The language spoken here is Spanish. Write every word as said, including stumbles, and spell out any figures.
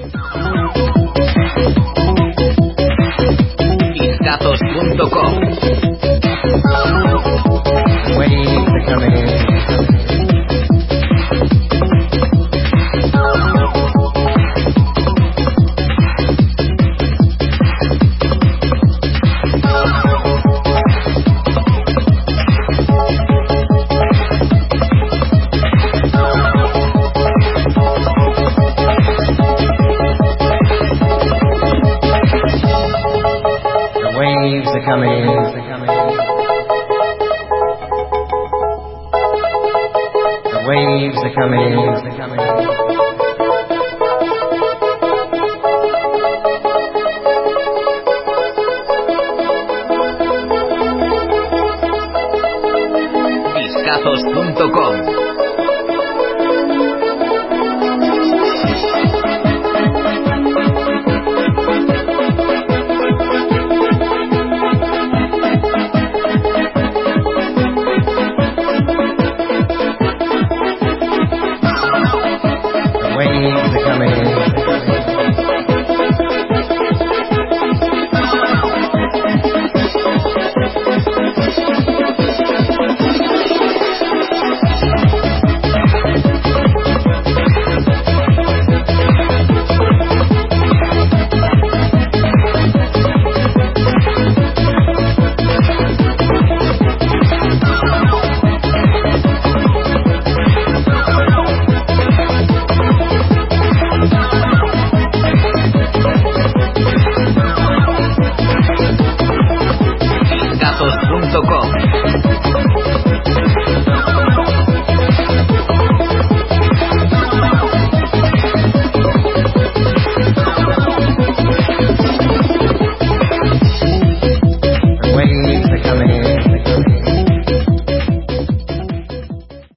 Discazos punto com. Waves are coming in. Waves are coming in. The waves are coming in. Discazos punto com. Waves are coming in.